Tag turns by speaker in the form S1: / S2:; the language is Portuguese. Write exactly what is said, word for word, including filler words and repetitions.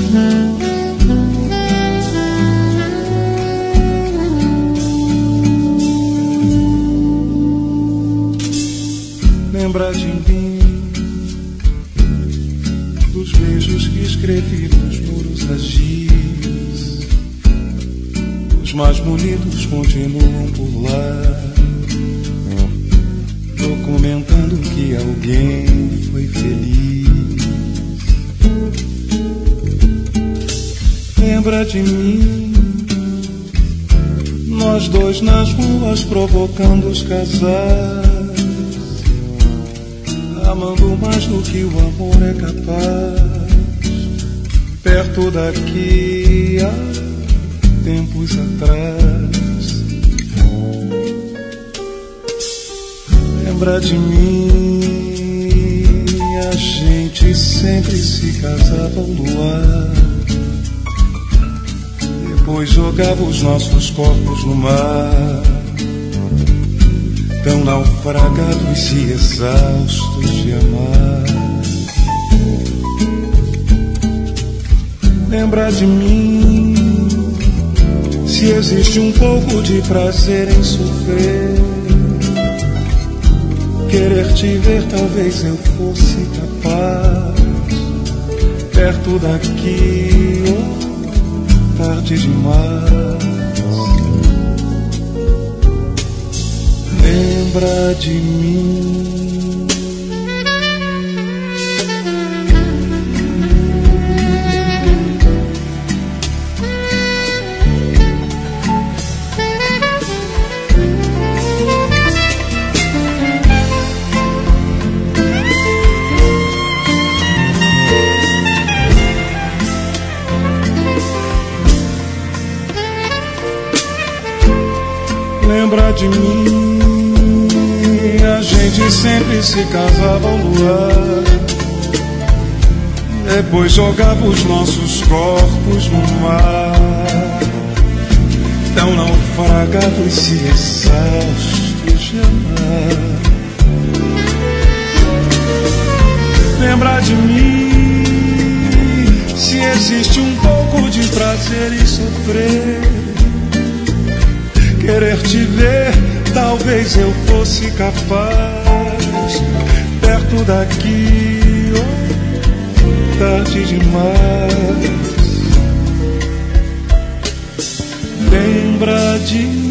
S1: Lembra de mim, dos beijos que escrevi nos muros a giz. Os mais bonitos continuam por lá, documentando que alguém foi feliz. Lembra de mim, nós dois nas ruas provocando os casais, amando mais do que o amor é capaz. Perto daqui há tempos atrás. Lembra de mim, a gente sempre se casava ao luar, depois jogava os nossos corpos no mar, tão naufragados e exaustos de amar. Lembra de mim, se existe um pouco de prazer em sofrer, querer te ver talvez eu fosse capaz. Perto daqui, oh, tarde demais. Lembra de mim. Lembra de mim, a gente sempre se casava ao luar, depois jogava os nossos corpos no mar, tão naufragados e exaustos de amar. Lembra de mim, se existe um pouco de prazer em sofrer, querer te ver, talvez eu fosse capaz. Perto daqui, oh, tarde demais. Lembra de mim.